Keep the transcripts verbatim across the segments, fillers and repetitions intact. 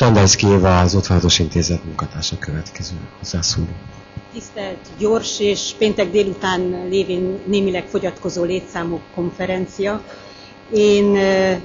Standerszky Éva, az ötvenhatos intézet munkatársa következő hozzászóló. Tisztelt, gyors és péntek délután lévén némileg fogyatkozó létszámú konferencia. Én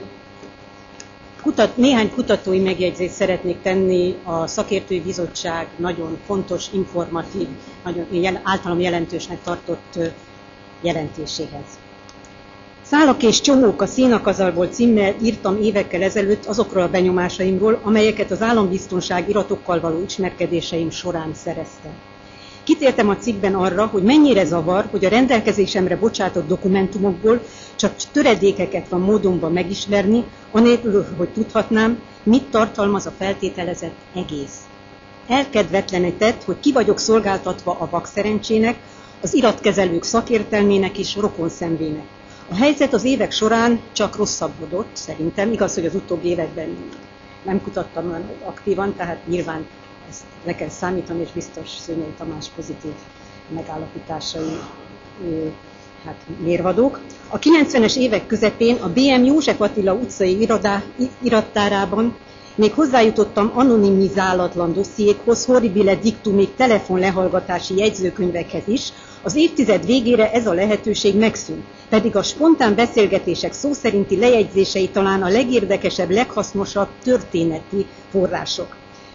kutat, néhány kutatói megjegyzést szeretnék tenni a szakértői bizottság nagyon fontos, informatív, nagyon jel, általam jelentősnek tartott jelentéséhez. Szálak és csomók a szénakazalból címmel írtam évekkel ezelőtt azokról a benyomásaimról, amelyeket az állambiztonság iratokkal való ismerkedéseim során szereztem. Kitértem a cikkben arra, hogy mennyire zavar, hogy a rendelkezésemre bocsátott dokumentumokból csak töredékeket van módonban megismerni, anélkül, hogy tudhatnám, mit tartalmaz a feltételezett egész. Elkedvetlenített, hogy ki vagyok szolgáltatva a vakszerencsének, az iratkezelők szakértelmének és rokonszenvének. A helyzet az évek során csak rosszabbodott, szerintem. Igaz, hogy az utóbbi években nem kutattam olyan aktívan, tehát nyilván ezt le kell számítani, és biztos Szőnyei Tamás pozitív megállapításai hát, mérvadók. A kilencvenes évek közepén a bé em József Attila utcai irodá, irattárában még hozzájutottam anonimizálatlan dossziékhoz, horribile dictumig, telefonlehallgatási jegyzőkönyvekhez is. Az évtized végére ez a lehetőség megszűnt, pedig a spontán beszélgetések szó szerinti lejegyzései talán a legérdekesebb, leghasznosabb történeti források.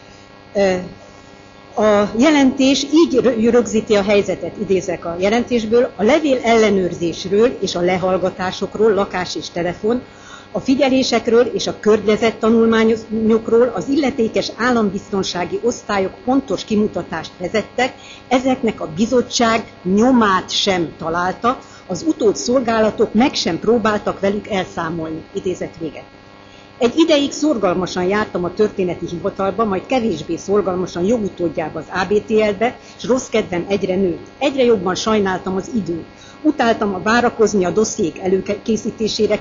A jelentés így rögzíti a helyzetet, idézek a jelentésből, a levél ellenőrzésről és a lehallgatásokról, lakás és telefon, a figyelésekről és a környezet tanulmányokról az illetékes állambiztonsági osztályok pontos kimutatást vezettek, ezeknek a bizottság nyomát sem találta, az utódszolgálatok meg sem próbáltak velük elszámolni, idézet vége. Egy ideig szorgalmasan jártam a történeti hivatalba, majd kevésbé szorgalmasan jogutódjába az á bé té el-be, és rossz kedvem egyre nőtt. Egyre jobban sajnáltam az időt. Utáltam a várakozni a dossziék előkészítésére,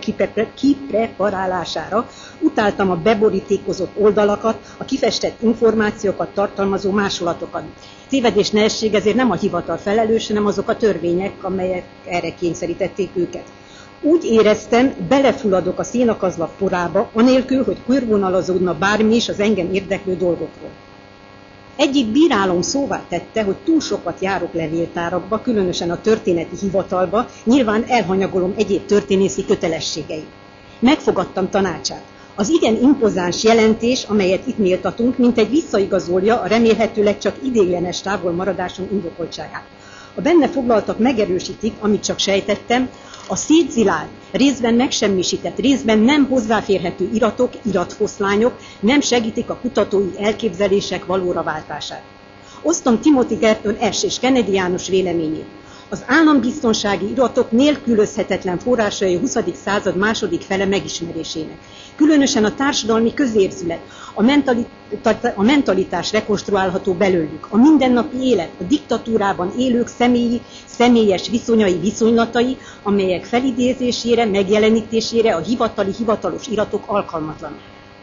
kipreparálására, utáltam a beborítékozott oldalakat, a kifestett információkat tartalmazó másolatokat. Tévedés ne essék, ezért nem a hivatal felelős, hanem azok a törvények, amelyek erre kényszerítették őket. Úgy éreztem, belefulladok a szénakazlag porába, anélkül, hogy körvonalazódna bármi is az engem érdeklő dolgokról. Egyik bírálom szóvá tette, hogy túl sokat járok levéltárakba, különösen a történeti hivatalba, nyilván elhanyagolom egyéb történészi kötelességeim. Megfogadtam tanácsát. Az igen impozáns jelentés, amelyet itt méltatunk, mintegy visszaigazolja a remélhetőleg csak ideiglenes távolmaradáson indokoltságát. A benne foglaltak megerősítik, amit csak sejtettem, a szétzilált, részben megsemmisített, részben nem hozzáférhető iratok, iratfoszlányok nem segítik a kutatói elképzelések valóra váltását. Osztom Timothy Garton S. és Kennedy János véleményét. Az állambiztonsági iratok nélkülözhetetlen forrásai a huszadik század második fele megismerésének. Különösen a társadalmi közérzület, a, mentalitá- a mentalitás rekonstruálható belőlük, a mindennapi élet, a diktatúrában élők személyi, személyes viszonyai, viszonylatai, amelyek felidézésére, megjelenítésére a hivatali, hivatalos iratok alkalmatlanok.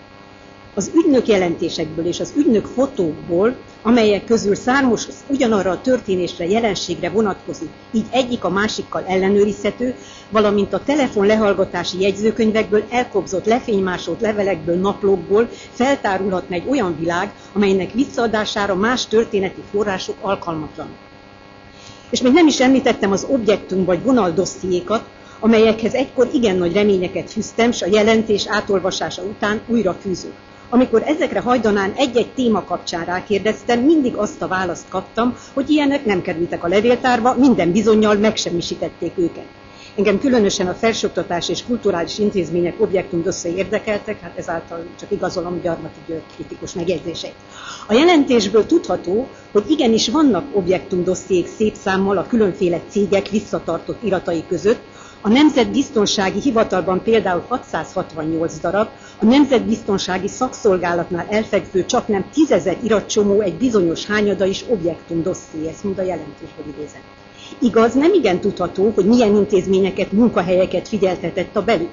Az ügynök jelentésekből és az ügynök fotókból, amelyek közül számos ugyanarra a történésre, jelenségre vonatkozik, így egyik a másikkal ellenőrizhető, valamint a telefon lehallgatási jegyzőkönyvekből elkobzott, lefénymásolt levelekből, naplókból feltárulhatna egy olyan világ, amelynek visszaadására más történeti források alkalmatlanok. És még nem is említettem az objektum vagy vonaldossziékat, amelyekhez egykor igen nagy reményeket fűztem, s a jelentés átolvasása után újra fűzök. Amikor ezekre hajdanán egy-egy téma kapcsán rákérdeztem, mindig azt a választ kaptam, hogy ilyenek nem kerültek a levéltárba, minden bizonnyal megsemmisítették őket. Engem különösen a felsőoktatás és kulturális intézmények objektumdosszai érdekeltek, hát ezáltal csak igazolom Gyarmati György kritikus megjegyzéseit. A jelentésből tudható, hogy igenis vannak objektumdossziék szép számmal a különféle cégek visszatartott iratai között, a Nemzetbiztonsági Hivatalban például hatszázhatvannyolc darab, a Nemzetbiztonsági Szakszolgálatnál elfekvő csaknem tízezer iratcsomó egy bizonyos hányada is objektumdosszié, ezt mind a jelentésből idézem. Igaz, nem igen tudható, hogy milyen intézményeket, munkahelyeket figyeltetett a belügy.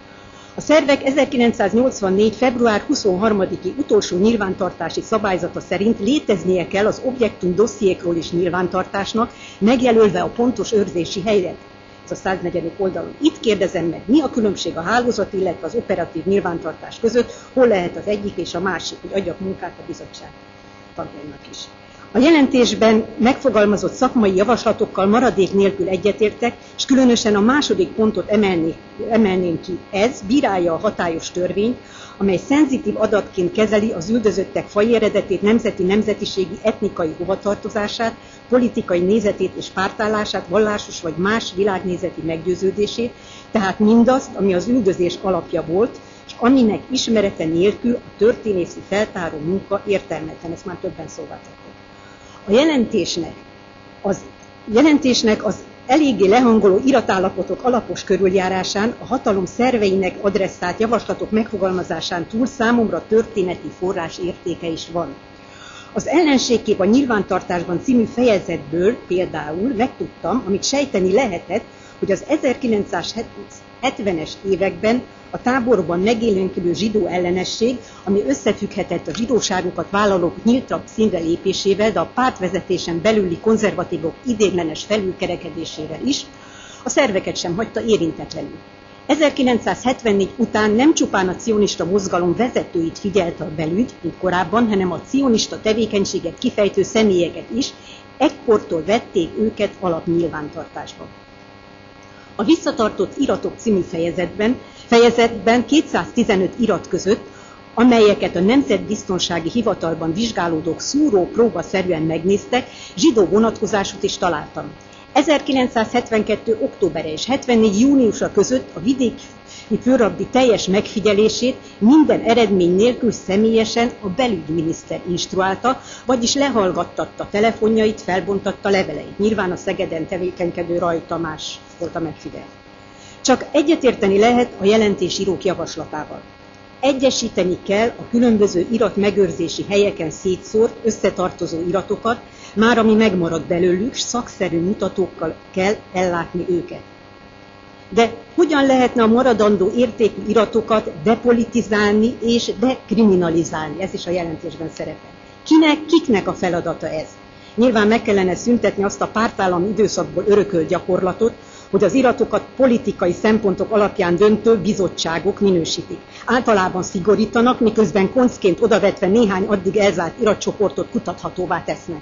A szervek ezerkilencszáznyolcvannégy. február huszonharmadiki utolsó nyilvántartási szabályzata szerint léteznie kell az objektum dossziékról is nyilvántartásnak, megjelölve a pontos őrzési helyet. a száznegyedik oldalon. Itt kérdezem meg, mi a különbség a hálózat, illetve az operatív nyilvántartás között, hol lehet az egyik és a másik, hogy adjak munkát a bizottság tagjainak is. A jelentésben megfogalmazott szakmai javaslatokkal maradék nélkül egyetértek, és különösen a második pontot emelni, emelném ki. Ez bírálja a hatályos törvényt, amely szenzitív adatként kezeli az üldözöttek faji eredetét, nemzeti, nemzetiségi, etnikai hovatartozását, politikai nézetét és pártállását, vallásos vagy más világnézeti meggyőződését, tehát mindazt, ami az üldözés alapja volt, és aminek ismerete nélkül a történészi feltáró munka értelmetlen. Ezt már többen szóvá tették. A jelentésnek az, jelentésnek az eléggé lehangoló iratállapotok alapos körüljárásán, a hatalom szerveinek adresszált javaslatok megfogalmazásán túl számomra történeti forrás értéke is van. Az ellenségkép a nyilvántartásban című fejezetből például megtudtam, amit sejteni lehetett, hogy az ezerkilencszázhetvenes években a táborban megélénkülő zsidó ellenesség, ami összefügghetett a zsidóságukat vállalók nyíltabb színre lépésével, de a pártvezetésen belüli konzervatívok idéglenes felülkerekedésével is, a szerveket sem hagyta érintetlenül. ezerkilencszázhetvennégy után nem csupán a cionista mozgalom vezetőit figyelte a belügy, mint korábban, hanem a cionista tevékenységet kifejtő személyeket is, ekkortól vették őket alapnyilvántartásba. A visszatartott iratok című fejezetben, fejezetben kétszáztizenöt irat között, amelyeket a Nemzetbiztonsági Hivatalban vizsgálódók szúró próbaszerűen megnéztek, zsidó vonatkozásút is találtam. ezerkilencszázhetvenkettő októbere és hetvennégy júniusa között a vidéki főrabbi teljes megfigyelését minden eredmény nélkül személyesen a belügyminiszter instruálta, vagyis lehallgattatta telefonjait, felbontatta leveleit. Nyilván a Szegeden tevékenykedő Raj Tamás volt a megfigyelt. Csak egyetérteni lehet a jelentésírók javaslatával. Egyesíteni kell a különböző iratmegőrzési helyeken szétszórt, összetartozó iratokat, már ami megmarad belőlük, szakszerű mutatókkal kell ellátni őket. De hogyan lehetne a maradandó értékű iratokat depolitizálni és dekriminalizálni? Ez is a jelentésben szerepel. Kinek, kiknek a feladata ez? Nyilván meg kellene szüntetni azt a pártállami időszakból örökölt gyakorlatot, hogy az iratokat politikai szempontok alapján döntő bizottságok minősítik. Általában szigorítanak, miközben koncként odavetve néhány addig elzárt iratcsoportot kutathatóvá tesznek.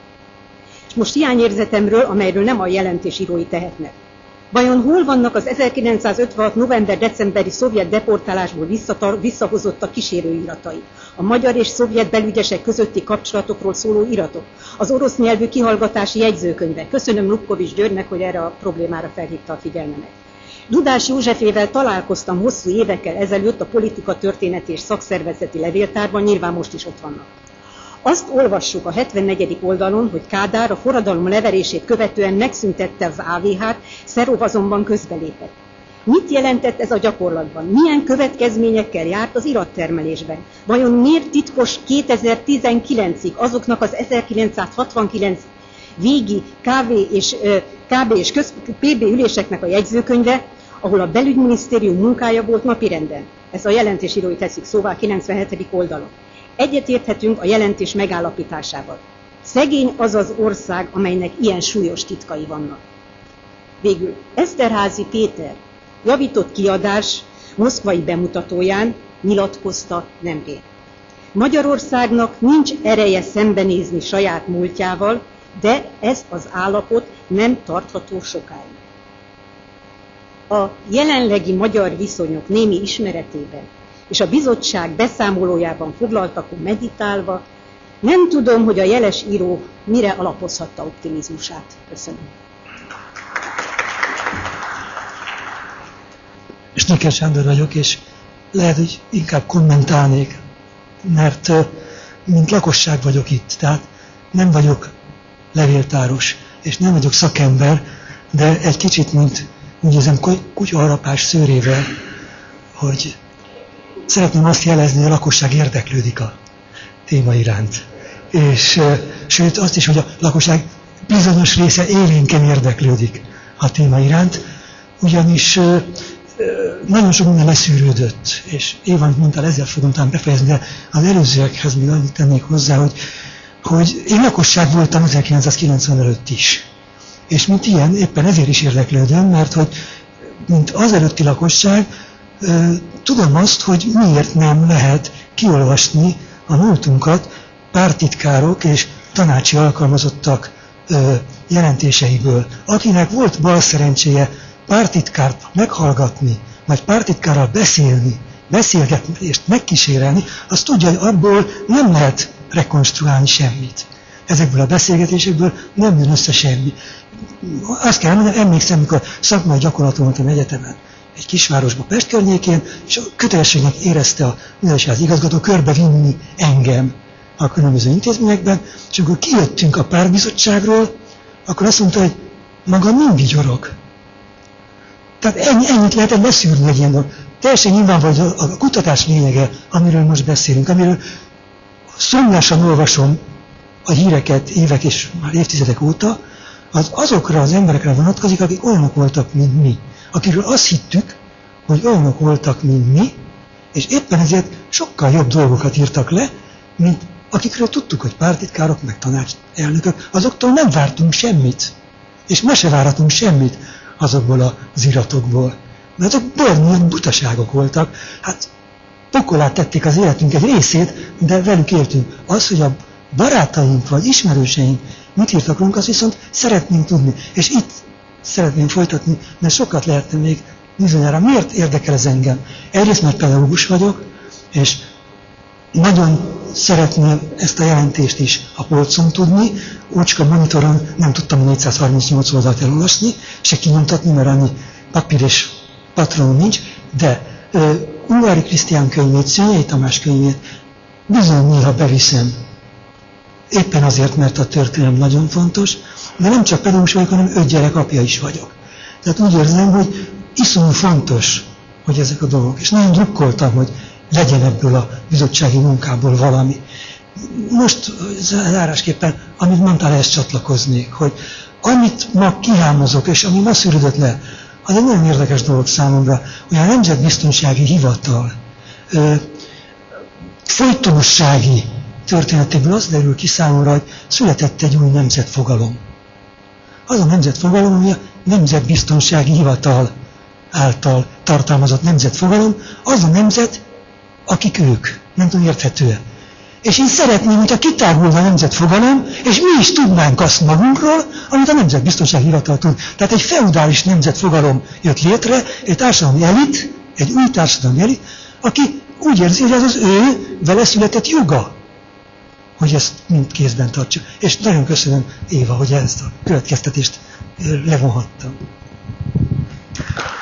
És most hiányérzetemről, amelyről nem a jelentésírói tehetnek. Vajon hol vannak az ezerkilencszázötvenhat november-decemberi szovjet deportálásból visszahozott a kísérőiratai? A magyar és szovjet belügyesek közötti kapcsolatokról szóló iratok? Az orosz nyelvű kihallgatási jegyzőkönyvek? Köszönöm Lupkovics Györgynek, hogy erre a problémára felhívta a figyelmemet. Dudás Józsefével találkoztam hosszú évekkel ezelőtt a politika történeti és szakszervezeti levéltárban, nyilván most is ott vannak. Azt olvassuk a hetvennegyedik oldalon, hogy Kádár a forradalom leverését követően megszüntette az á vé hát, Szerov azonban közbelépett. Mit jelentett ez a gyakorlatban? Milyen következményekkel járt az irattermelésben? Vajon miért titkos kétezer-tizenkilencig azoknak az ezerkilencszázhatvankilenc végi kávé és, ká bé és köz, pé bé üléseknek a jegyzőkönyve, ahol a belügyminisztérium munkája volt napirenden? Ez a jelentésírói teszik szóvá kilencvenhetedik oldalon. Egyetérthetünk a jelentés megállapításával. Szegény az az ország, amelynek ilyen súlyos titkai vannak. Végül Eszterházy Péter javított kiadás moszkvai bemutatóján nyilatkozta nemrég. Magyarországnak nincs ereje szembenézni saját múltjával, de ez az állapot nem tartható sokáig. A jelenlegi magyar viszonyok némi ismeretében és a bizottság beszámolójában foglaltakon meditálva, nem tudom, hogy a jeles író mire alapozhatta optimizmusát. Köszönöm. Snicker Sándor vagyok, és lehet, hogy inkább kommentálnék, mert mint lakosság vagyok itt, tehát nem vagyok levéltáros, és nem vagyok szakember, de egy kicsit, mint úgy érzem, kutyaharapás szőrével, hogy szeretném azt jelezni, hogy a lakosság érdeklődik a téma iránt. És sőt azt is, hogy a lakosság bizonyos része élénken érdeklődik a téma iránt, ugyanis nagyon sok minden leszűrődött, és Éván mondtál, ezzel fogom talán befejezni, de az előzőekhez még annyit tennék hozzá, hogy, hogy én lakosság voltam ezerkilencszázkilencven előtt is. És mint ilyen, éppen ezért is érdeklődöm, mert hogy mint az előtti lakosság, tudom azt, hogy miért nem lehet kiolvasni a múltunkat pártitkárok és tanácsi alkalmazottak jelentéseiből. Akinek volt bal szerencséje pártitkárt meghallgatni, vagy pártitkárral beszélni, beszélgetni és megkísérelni, az tudja, hogy abból nem lehet rekonstruálni semmit. Ezekből a beszélgetésekből nem jön össze semmi. Azt kell mondani, emlékszem, mikor szakmai gyakorlaton voltam egyetemen, egy kisvárosban, Pest környékén, és a kötelességnek érezte a művelésházi igazgató körbevinni engem a különböző intézményekben, és amikor kijöttünk a pártbizottságról, akkor azt mondta, hogy maga mind vigyorog. Tehát ennyi, ennyit lehetett leszűrni egy ilyen dolog. Teljesen nyilvánvaló, hogy a kutatás lényege, amiről most beszélünk, amiről szomjásan olvasom a híreket évek és már évtizedek óta, az azokra az emberekre vonatkozik, akik olyanok voltak, mint mi. Akiről azt hittük, hogy olyanok voltak, mint mi, és éppen ezért sokkal jobb dolgokat írtak le, mint akikről tudtuk, hogy pártitkárok, meg tanácselnökök, azoktól nem vártunk semmit. És ma se várhatunk semmit azokból az iratokból. Mert azok bornyírt butaságok voltak. Hát pokolát tették az életünk egy részét, de velük éltünk. Az, hogy a barátaink vagy ismerőseink mit írtak rólunk, azt viszont szeretnénk tudni. És itt szeretném folytatni, mert sokat lehetne még bizonyára. Miért érdekel ez engem? Egyrészt, mert pedagógus vagyok, és nagyon szeretném ezt a jelentést is a polcon tudni. Ócska monitoron nem tudtam a négyszázharmincnyolc oldalt elolvasni, se kinyomtatni, mert annyi papír és patron nincs, de uh, Ungvári Krisztián könyvét, Szőnyei Tamás könyvét bizony néha beviszem. Éppen azért, mert a történelem nagyon fontos, de nem csak pedagógus vagyok, hanem öt gyerek apja is vagyok. Tehát úgy érzem, hogy iszonyú fontos, hogy ezek a dolgok. És nagyon drukkoltam, hogy legyen ebből a bizottsági munkából valami. Most zárásképpen, amit mondtál, ehhez csatlakoznék, hogy amit ma kihámozok, és ami ma szűrődött le, az egy nagyon érdekes dolog számomra, hogy a Nemzetbiztonsági Hivatal ö, folytonossági történetéből az derül ki számomra, hogy született egy új nemzetfogalom. Az a nemzetfogalom, ami a Nemzetbiztonsági Hivatal által tartalmazott nemzetfogalom, az a nemzet, akik ők. Nem tudom, érthető-e. És én szeretném, hogyha kitárulna a nemzetfogalom, és mi is tudnánk azt magunkról, amit a Nemzetbiztonsági Hivatal tud. Tehát egy feudális nemzetfogalom jött létre, egy társadalmi elit, egy új társadalmi elit, aki úgy érzi, hogy ez az ő vele született joga, hogy ezt mind kézben tartsa. És nagyon köszönöm, Éva, hogy ezt a következtetést levonhattam.